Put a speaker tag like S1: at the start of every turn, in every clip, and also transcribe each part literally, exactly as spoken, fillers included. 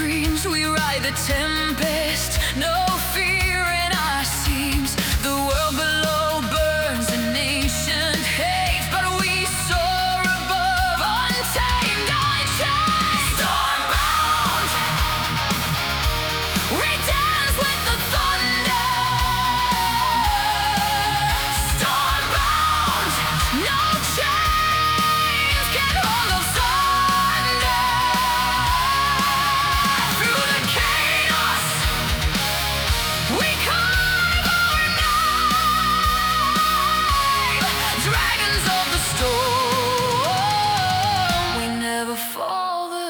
S1: dreams, we ride the tempest. No fear in our seams. The world below burns in ancient hate, but we soar above, untamed, unchained. Stormbound, we dance with the thunder. Stormbound, no chains can hold us under. Through the chaos, we carve our name. Dragons of the storm, we never fall the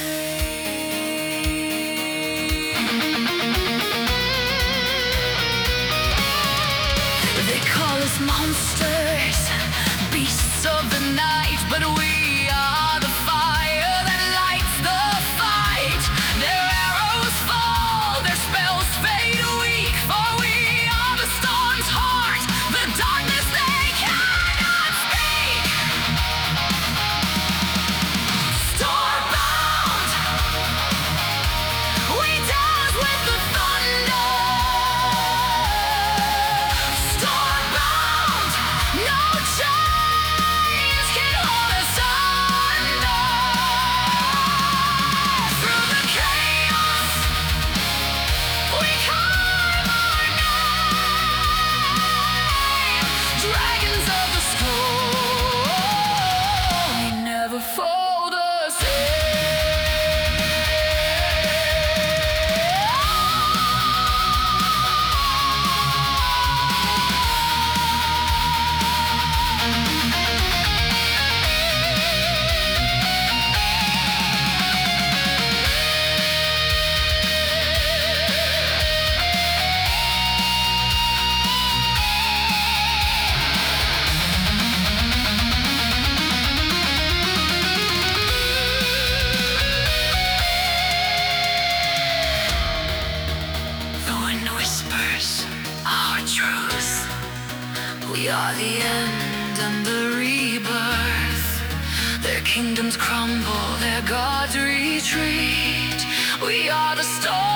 S1: same. They call us monsters, beasts of the night, but we are the fire that lights the fight. Their arrows fall, their spells fade weak, for we are the storm's heart, the darkness they cannot speak. Stormbound, we dance with the thunder. Stormbound, no chains can hold us under. Through the chaos, we carve our name. Dragons of the storm, we never fall the The wind whispers our truth. We are the end and the rebirth. Their kingdoms crumble, their gods retreat. We are the storm.